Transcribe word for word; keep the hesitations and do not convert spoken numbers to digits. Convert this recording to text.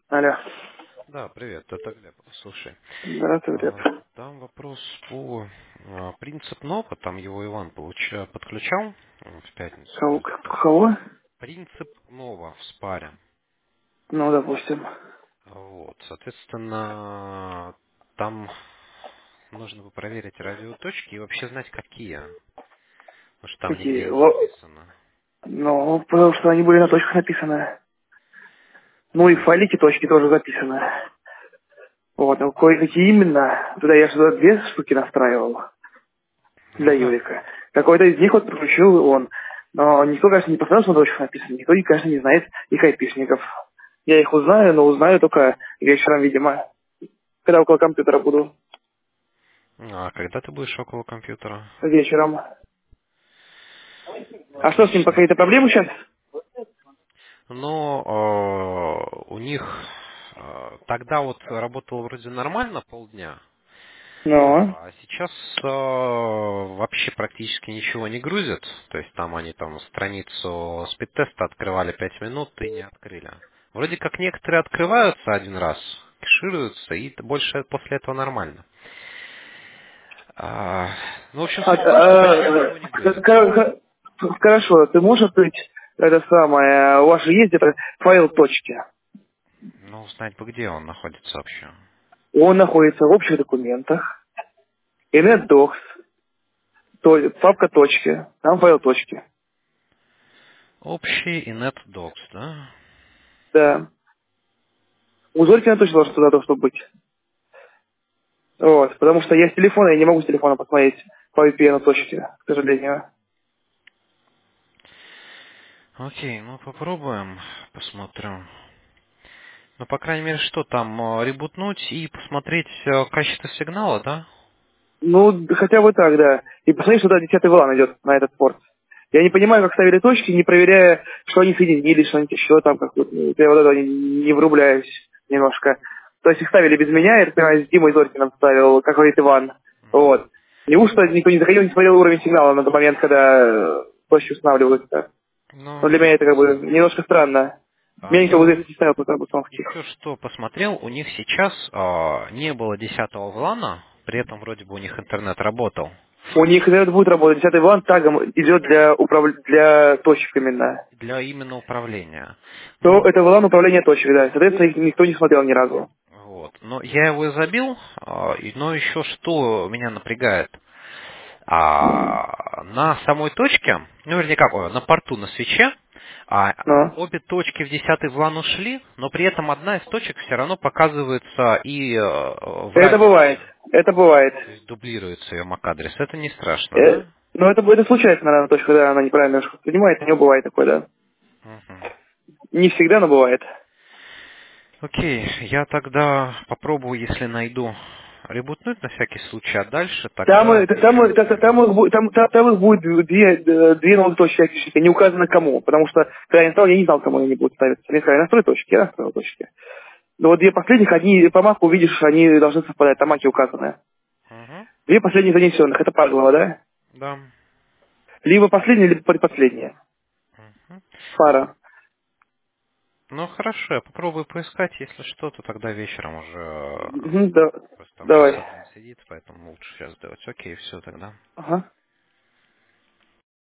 Алло. Да, привет, это Глеб. Слушай, Здравствуй, Глеб. а, там вопрос по а, принцип нока, там его Иван получа- подключал м, в пятницу Кого? вроде как. Кого? Принцип нова в спаре. Ну, допустим. Вот, соответственно, там нужно бы проверить радиоточки и вообще знать, какие. Потому что там Какие? нигде не Во- написано. Ну, потому что они были на точках написаны. Ну и в Ну, файлике точки тоже записаны. Вот, но кое-какие именно, туда я сюда две штуки настраивал для ну да. Юрика. Какой-то из них вот подключил он. Но никто, конечно, не посмотрел, что на точках написано. Никто, конечно, не знает их айпишников. Я их узнаю, но узнаю только вечером, видимо. Когда около компьютера буду. А когда ты будешь около компьютера? Вечером. А что с ним, Отлично. какие-то проблемы сейчас? Но э, у них э, тогда вот работало вроде нормально полдня, Ну. а сейчас э, вообще практически ничего не грузят. То есть там они там страницу спид-теста открывали пять минут и не открыли. Вроде как некоторые открываются один раз, кэшируются, и больше после этого нормально. А, ну, в общем, А, суть в том, что почти а, ничего не х- грузит. х- Хорошо, ты можешь открыть это самое, у вас же есть это файл точки. Ну, узнать бы, где он находится вообще. Он находится в общих документах, inetdocs, то- папка точки, там файл точки. Общий и NetDocs, да? Да. У Зорькина точно должен туда должно быть. Вот, потому что я с телефона, я не могу с телефона посмотреть по ви пи эн точки, к сожалению. Окей, ну попробуем, посмотрим. Ну, по крайней мере, что там, э, ребутнуть и посмотреть э, качество сигнала, да? Ну, да хотя бы так, да. И посмотри, что туда десятый валан идет на этот порт. Я не понимаю, как ставили точки, не проверяя, что они соединились, что-нибудь еще там, как вот, ну, я вот этого не, не врубляюсь немножко. То есть их ставили без меня, я так понимаю, с Димой Зорькиным ставил, как говорит Иван. Вот. Неужто никто не заходил, не смотрел уровень сигнала на тот момент, когда э, точки устанавливаются? Но для Ну, меня это как бы немножко странно. а Меня никто я в вот известность не ставил, пока был сам втих. еще что посмотрел, у них сейчас э, не было десятого влана, при этом вроде бы у них интернет работал. У них интернет будет работать, десятый валан тагом идет для, управ... для точек именно. Для именно управления. То Ну, это валан управления точек, да. Соответственно, их никто не смотрел ни разу. вот. Но я его забил, а, и- но еще что меня напрягает. А, на самой точке, ну, вернее, как, ой, на порту, на свече, а, Но. обе точки в десятый влан ушли, но при этом одна из точек все равно показывается и э, в Это бывает. радиусе. Это бывает. То есть дублируется ее MAC-адрес. Это не страшно, Э, да? но это, это случается, наверное, точка, когда она неправильно немножко понимает, у нее бывает такое, да. Мгм. Не всегда, но бывает. Окей, я тогда попробую, если найду, ребутнуть на всякий случай, а дальше Там, тогда э, там, вечером э, та- та- там, их проверю. будет, там, та- там их будет две, э, две новых точки айтишника, не указано кому, потому что когда я настроил, я не знал, кому они будут ставиться. Мне сказали, настрой точки, я настроил точки. Но вот две последних, они по маку увидишь, они должны совпадать, там маки указаны. Угу. Две последних занесенных, это Павлова, да? Да. Либо последняя, либо предпоследняя. Мгм. Фара. Ну хорошо, я попробую поискать, если что, то тогда вечером уже э, Мгм, да. просто там сейчас Давай. админ сидит, поэтому лучше сейчас сделать. Окей, все тогда. Ага.